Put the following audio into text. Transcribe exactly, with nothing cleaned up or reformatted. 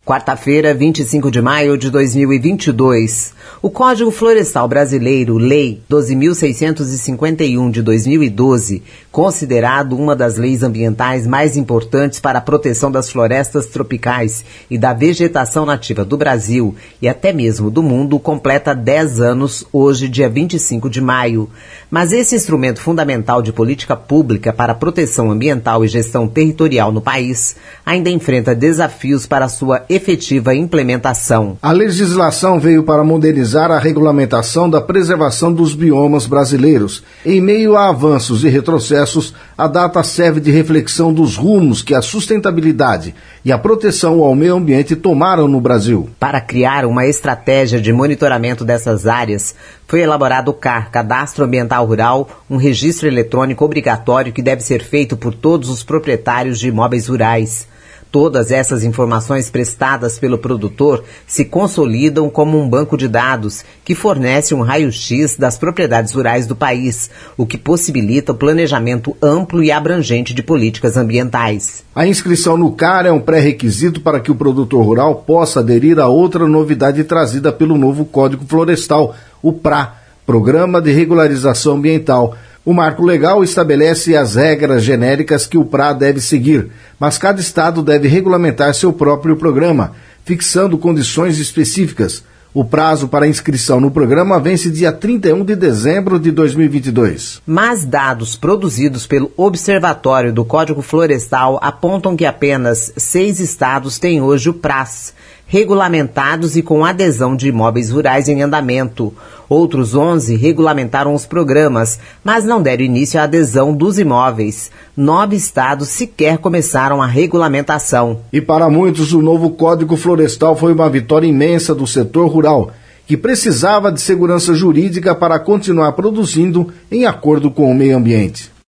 Quarta-feira, vinte e cinco de maio de dois mil e vinte e dois. O Código Florestal Brasileiro, Lei doze mil seiscentos e cinquenta e um de dois mil e doze, considerado uma das leis ambientais mais importantes para a proteção das florestas tropicais e da vegetação nativa do Brasil e até mesmo do mundo, completa dez anos hoje, dia vinte e cinco de maio. Mas esse instrumento fundamental de política pública para a proteção ambiental e gestão territorial no país ainda enfrenta desafios para sua efetiva implementação. A legislação veio para modernizar a regulamentação da preservação dos biomas brasileiros. Em meio a avanços e retrocessos, a data serve de reflexão dos rumos que a sustentabilidade e a proteção ao meio ambiente tomaram no Brasil. Para criar uma estratégia de monitoramento dessas áreas, foi elaborado o C A R, Cadastro Ambiental Rural, um registro eletrônico obrigatório que deve ser feito por todos os proprietários de imóveis rurais. Todas essas informações prestadas pelo produtor se consolidam como um banco de dados que fornece um raio-x das propriedades rurais do país, o que possibilita o planejamento amplo e abrangente de políticas ambientais. A inscrição no C A R é um pré-requisito para que o produtor rural possa aderir a outra novidade trazida pelo novo Código Florestal, o P R A, Programa de Regularização Ambiental. O marco legal estabelece as regras genéricas que o P R A deve seguir, mas cada estado deve regulamentar seu próprio programa, fixando condições específicas. O prazo para inscrição no programa vence dia trinta e um de dezembro de dois mil e vinte e dois. Mas dados produzidos pelo Observatório do Código Florestal apontam que apenas seis estados têm hoje o P R A S, regulamentados e com adesão de imóveis rurais em andamento. Outros onze regulamentaram os programas, mas não deram início à adesão dos imóveis. Nove estados sequer começaram a regulamentação. E para muitos, o novo Código Florestal foi uma vitória imensa do setor rural, que precisava de segurança jurídica para continuar produzindo em acordo com o meio ambiente.